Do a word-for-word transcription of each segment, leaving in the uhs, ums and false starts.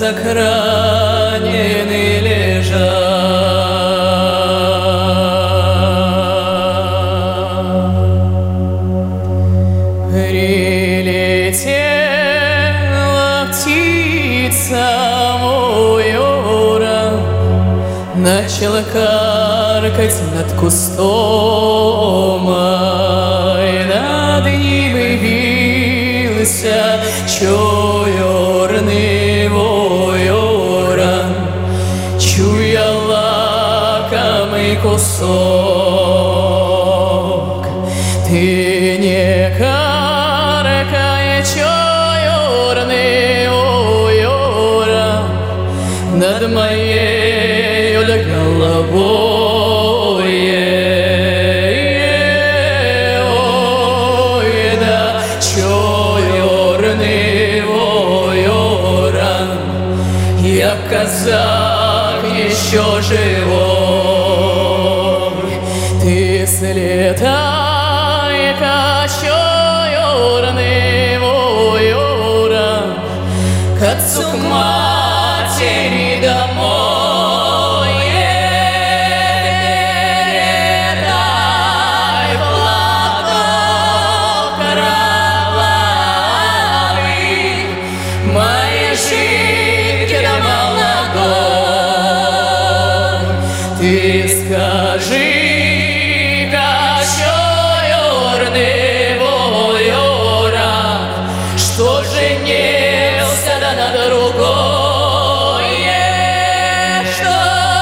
как раненый лежал. Прилетела птица мой уран, начала каркать над кустом, ай, над ним явился чорный ворон, чуя лакомый кусок. Ты не каркай, чорный ворон, над моей головой. Ой, да, чорный ворон, я казак еще живой. Ты слетай-ка, чорный ворон, к отцу, к матери домой. Передай платок кровавый моей жидке да молодой. Ты скажи-ка, чорный ворон, что женился да на другой, что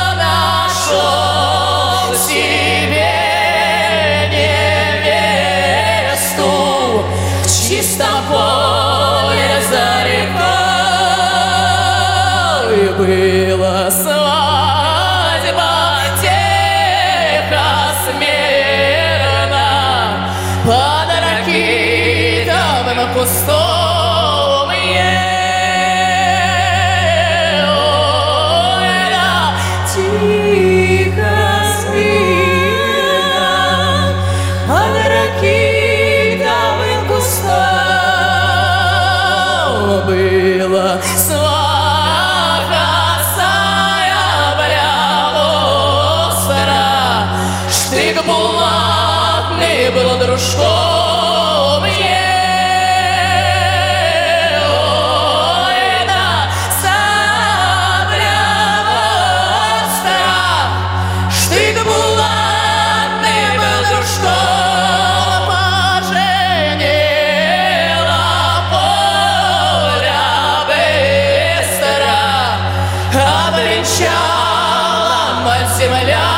нашел себе невесту в чистом поле за рекой. Была свадьба тихо, смирно, под ракитовым кустом. Ой, да, тихо, смирно, под ракитовым кустом. Была сваха сая остра, штык булатный был дружком. Ой, да, сабля остра, штык булатный был дружком. Поженила поля быстро, обвенчала мать земля.